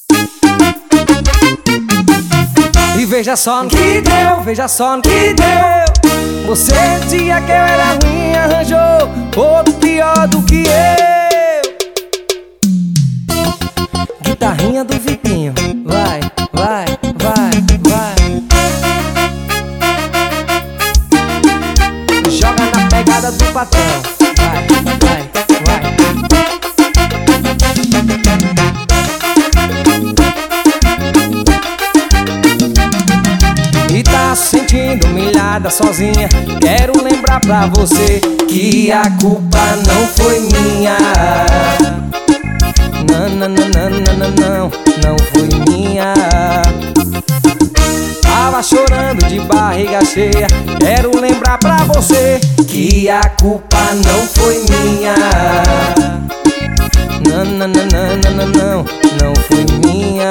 E veja só no que deu, veja só no que deu. Você dizia que eu era ruim, arranjou outro pior do que eu. Guitarrinha do Vitinho, vai, vai, vai, vai. Joga na pegada do patrão, vai, vai, vai. E tá se sentindo humilhada sozinha. Quero lembrar pra você que a culpa não foi minha. Não, não, não, não, não, não, não foi minha. Tava chorando de barriga cheia. Quero lembrar pra você que a culpa não foi minha. Não, não, não, não, não, não, não foi minha.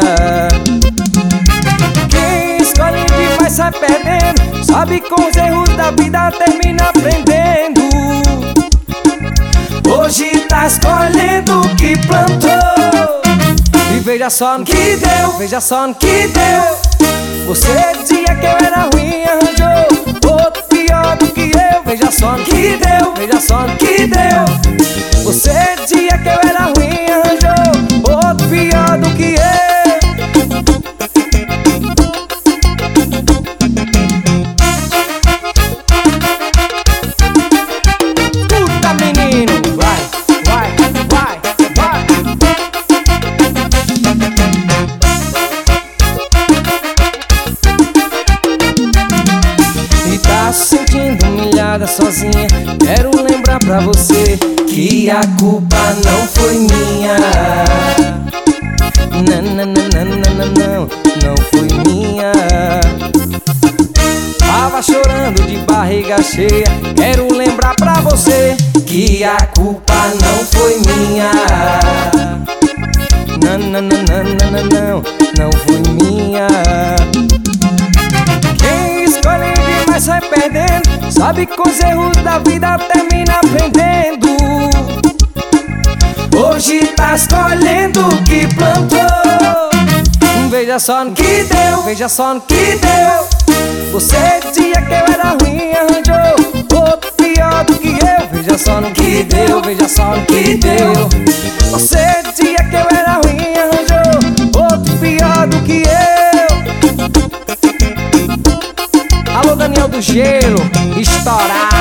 Quem escolhe demais sai perdendo. Sabe, com os erros da vida termina aprendendo. Hoje tá escolhendo o que plantou. E veja só no que deu, veja só no que deu. Você dizia que eu era ruim, arranjou outro pior do que eu. Veja só no que deu, veja só no que deu. Você dizia que eu era ruim, arranjou outro pior do que eu. Puta, menino, vai, vai, vai, vai. E tá se sentindo humilhada sozinha. Quero lembrar pra você que a culpa não foi minha. Não, não, não, não, não, não, não foi minha. Tava chorando de barriga cheia. Quero lembrar pra você que a culpa não foi minha. Não, não, não, não, não, não, não foi minha. Quem escolhe demais sai perdendo. Sabe, com os erros da vida termina aprendendo. Hoje tá escolhendo o que plantou. Veja só no que deu, veja só no que deu. Você dizia que eu era ruim, arranjou outro pior do que eu. Veja só no que deu, veja só no que deu. Você dizia que eu era ruim, arranjou outro pior do que eu. Alô, Daniel do Gelo, estourar.